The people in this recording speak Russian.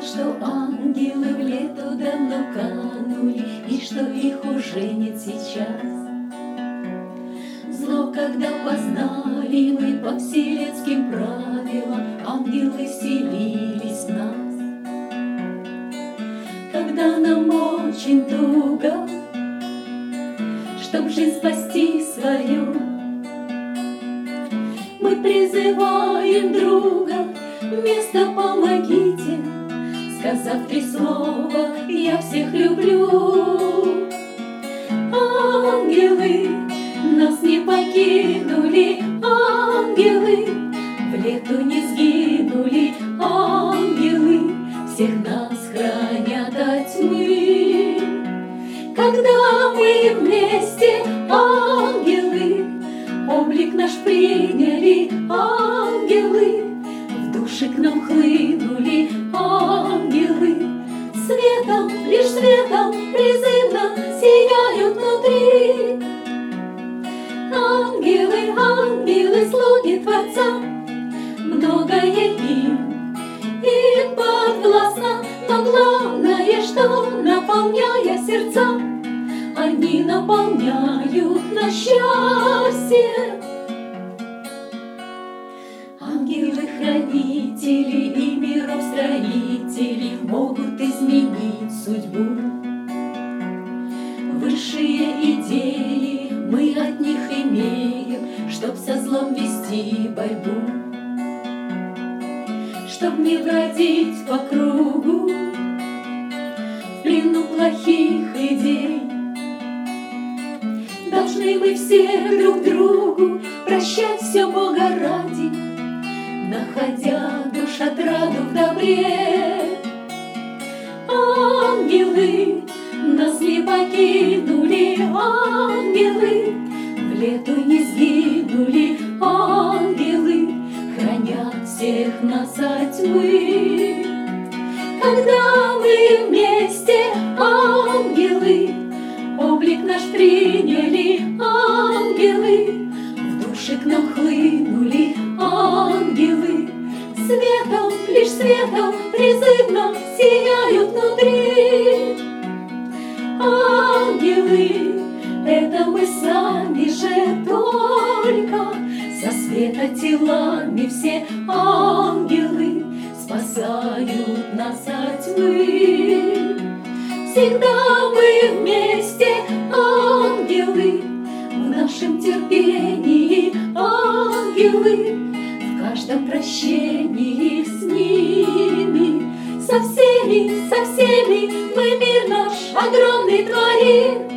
что ангелы в лету давно канули, и что их уже нет сейчас. Зло, когда познали мы по вселенским правилам, ангелы вселились в нас. Когда нам очень туго, чтоб жизнь спасти свою, мы призываем друга, вместо «помогите», сказав 3 слова «я всех люблю». Ангелы нас не покинули, ангелы в лету не сгинули, ангелы всех нас хранят от тьмы. Когда мы вместе, ангелы, облик наш приняли, ангелы в души к нам хлынули, ангелы светом, лишь светом призывно сияют внутри. Ангелы, ангелы, слуги Творца, многое им подвластно, но главное, что, наполняя сердца, они наполняют на счастье. Ангелы-хранители и миров строители могут изменить судьбу. Высшие идеи мы от них имеем, чтоб со злом вести борьбу, чтоб не бродить по кругу в плену плохих идей. Должны мы все друг другу прощать все Бога ради, находя душ отраду в добре. Ангелы нас не покинули, ангелы в лету не сгинули, ангелы хранят всех нас от тьмы. Когда мы вместе, ангелы, облик наш приняли, ангелы в души к нам хлынули, ангелы светом, лишь светом призывно сияют внутри. Ангелы, это мы сами же только, со света телами все ангелы спасают нас от тьмы. Всегда мы вместе, ангелы, в нашем терпении, ангелы, в каждом прощении с ними. Со всеми мы мир наш огромный творим.